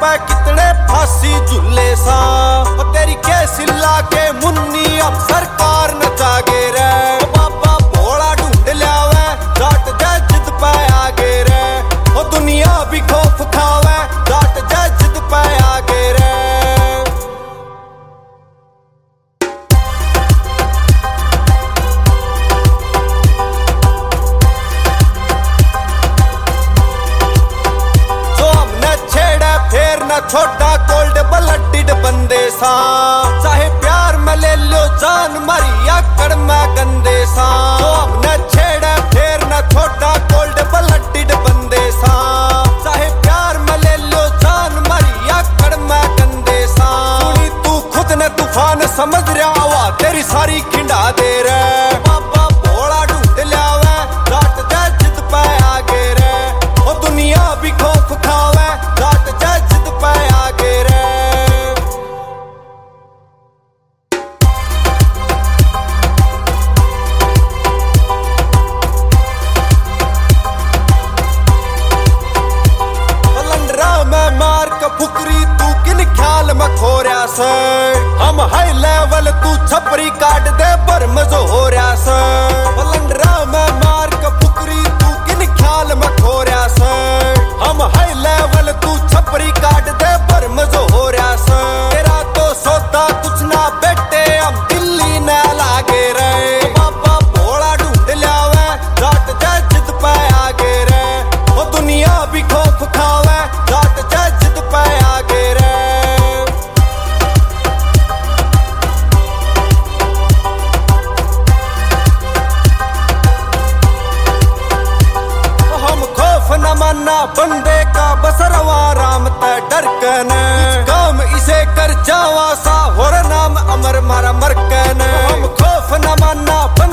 पे कितने फांसी झूले सा, तेरी कैसिला के मुन्नी अब सरकार न जागे रे। बाबा भोला ढूंढ लियावे जाट जय जिद पे आगे रे, ओ दुनिया भी खौफ खावे जाट जय जिद पे आगे रे। छोटा गोल्ड ब्लडेड बंदे सा, चाहे प्यार में ले लो जान मरी आकड़ में गंदे सा। तो हमने छेड़ा फिर न छोटा गोल्ड ब्लडेड बंदे सा, चाहे प्यार में ले लो जान मरी आकड़ में गंदे सा। सुनी तू खुद ने तूफान समझ रहा हुआ तेरी सारी खिंडा दे रे। बाबा भोला ढूंढ लियावे जाट जय जिद पे आगे रे, ओ दुनिया भी खौफ खावे जाट जय जिद पे आगे रे। लंडरा में मार के फुकरी तू किन ख्याल में खो रहा से, हम हाई लेवल तू छपरी काट दे पर मजो हो रहा से। लंडरा में मार के फुकरी तू किन ख्याल में खो रहा से, हम हाई लेवल तू छपरी काट दे पर मजो हो रहा से। तेरा तो सौदा कुछ ना बेटे हम दिल्ली न लागे रे। बाबा भोला ढूंढ लियावे जाट जय जिद पे आगे रे, ओ दुनिया भी खौफ खावे जाट जय जिद पे आगे रे। हम खौफ न मानना बंदे का बसरवा राम ते डर के न, काम इसे कर जावा सा होर नाम अमर मारा मर के न। हम खौफ न मानना